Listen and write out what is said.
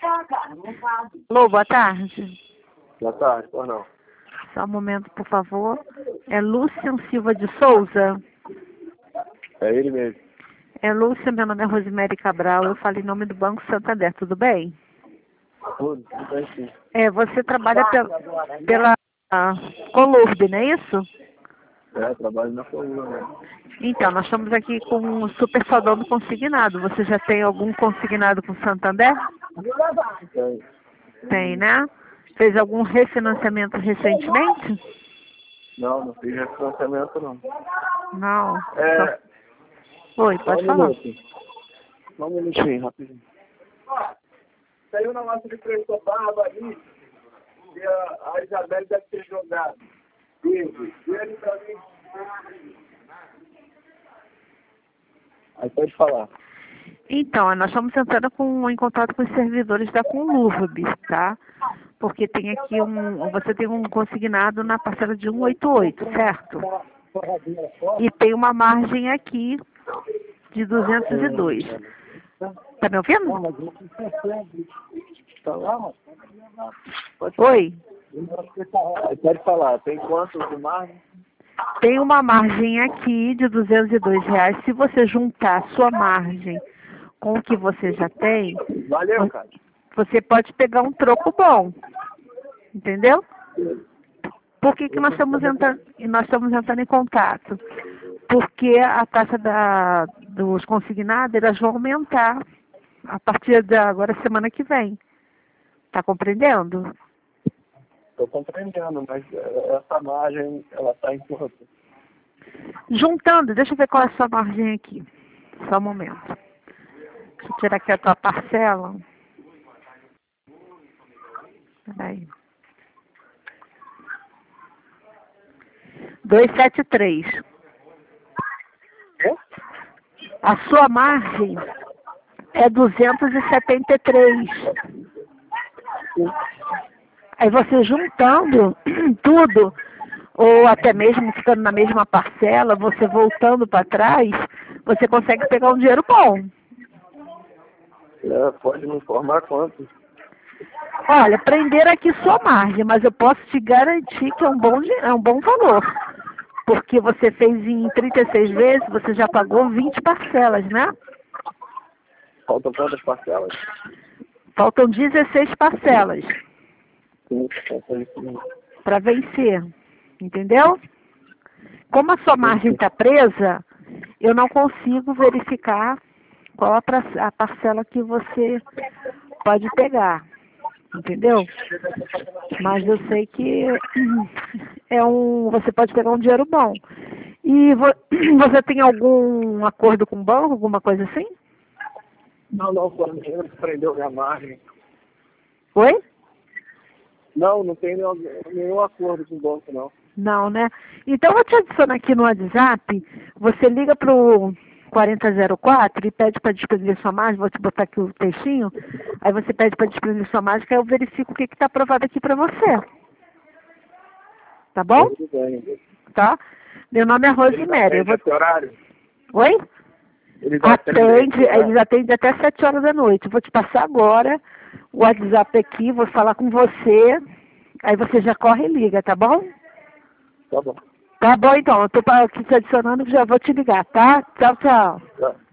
Alô, boa tarde. Boa tarde, por não. Só um momento, por favor. É Lúcia Silva de Souza? É ele mesmo. É Lúcia, meu nome é Rosemary Cabral, eu falo em nome do Banco Santander, tudo bem? Tudo bem sim. Você trabalha pela Colurb, não é isso? Trabalho na coluna, né? Então, nós estamos aqui com um super saudão consignado. Você já tem algum consignado com Santander? Tem. Tem, né? Fez algum refinanciamento recentemente? Não fiz refinanciamento não. Não. É, Oi, só pode um falar. minuto. Só um minutinho, rapidinho. Saiu na massa de preço barba aí, e a Isabelle deve ter jogado. Ele pra mim. Aí pode falar. Então, nós estamos entrando em contato com os servidores da Conlurb, tá? Porque tem aqui você tem um consignado na parcela de 188, certo? E tem uma margem aqui de 202. Tá me ouvindo? Oi? Aí pode falar, tem quanto de margem? Tem uma margem aqui de R$ 202. Se você juntar a sua margem com o que você já tem, Valeu, cara. você pode pegar um troco bom. Entendeu? Por que nós estamos entrando em contato? Porque a taxa dos consignados, elas vão aumentar a partir da agora semana que vem. Tá compreendendo? Estou compreendendo, mas essa margem, ela está em quanto? Juntando, deixa eu ver qual é a sua margem aqui. Só um momento. Deixa eu tirar aqui a tua parcela. Peraí. 273. A sua margem é 273. Aí você juntando tudo, ou até mesmo ficando na mesma parcela, você voltando para trás, você consegue pegar um dinheiro bom. Pode me informar quanto? Olha, prender aqui sua margem, mas eu posso te garantir que é um bom valor. Porque você fez em 36 vezes, você já pagou 20 parcelas, né? Faltam quantas parcelas? Faltam 16 parcelas Sim, para vencer, entendeu? Como a sua margem está presa, eu não consigo verificar qual a parcela que você pode pegar, entendeu? Mas eu sei que você pode pegar um dinheiro bom. E você tem algum acordo com o banco, alguma coisa assim? Não, quando ele prendeu minha margem. Oi? Não tem nenhum acordo com o banco, não. Não, né? Então eu te adiciono aqui no WhatsApp, você liga pro 4004 e pede para desprender sua margem, vou te botar aqui o textinho, aí você pede para desprender sua margem, que aí eu verifico o que está aprovado aqui para você. Tá bom? Tudo bem. Tá? Meu nome é Rosemary. Ele atende horário? Oi? Eles atendem até 7 horas da noite. Eu vou te passar agora o WhatsApp aqui, vou falar com você, aí você já corre e liga, tá bom? Tá bom. Tá bom, então. Eu tô aqui te adicionando, já vou te ligar, tá? Tchau, tchau. Tá.